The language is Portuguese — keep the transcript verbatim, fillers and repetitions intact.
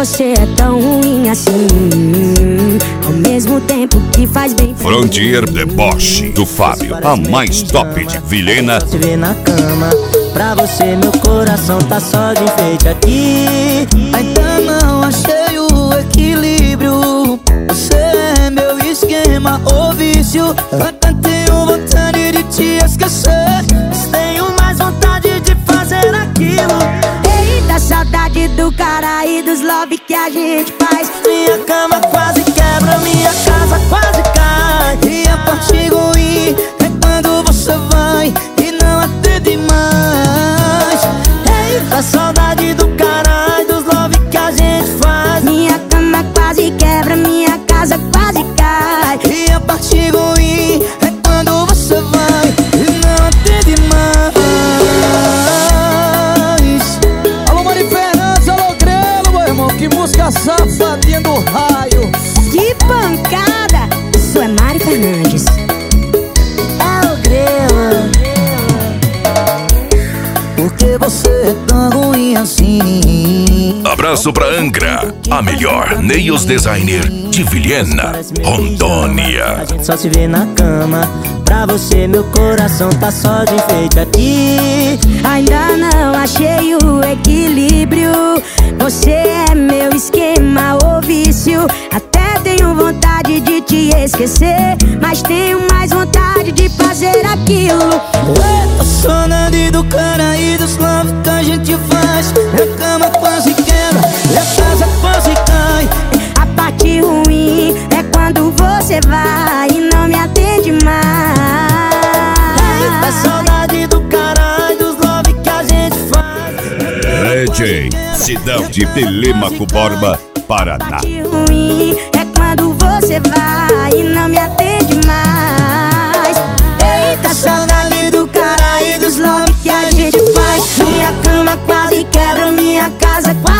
você é tão ruim assim, ao mesmo tempo que faz bem. Frontier Deboche do Fábio, a mais top de Vilhena. Se vê na cama, pra você meu coração tá só de enfeite aqui. Ainda não achei o equilíbrio. Você é meu esquema ou vício. Até tenho vontade de te esquecer, mas tenho mais vontade de fazer aquilo. Eita, saudade do cara e dos love que a gente faz. Minha cama quase quebra, minha casa quase cai. E a parte ruim é quando você vai e não atende mais. Eita, saudade do cara e dos love que a gente faz. Minha cama quase quebra, minha casa quase cai. E a parte ruim é quando você vai e não atende mais. Alô, Mari Fernandes, alô, Grelo, meu irmão. Que música safadinha do raio. Que pancada! Isso é Mari Fernandes. É o Grelo. Porque você é tão ruim assim. Abraço pra Angra, a melhor nails designer de Vilhena, Rondônia. A gente só se vê na cama, pra você meu coração tá só de enfeite aqui. Ainda não achei o equilíbrio. Você é meu esquema ou vício. Até tenho vontade de te esquecer, mas tenho mais vontade de fazer aquilo. Eita, saudade do cara e dos love que a gente faz. Minha cama quase quebra, minha casa quase cai. A parte ruim é quando você vai e não me atende mais. Eita, saudade do cara e dos love que a gente faz. D J Sidão de Telêmaco Borba, Paraná. A parte ruim é quando você vai e não me atende mais. Eita, saudade do cara e dos love que a gente faz. Minha cama quase quebra, minha casa quase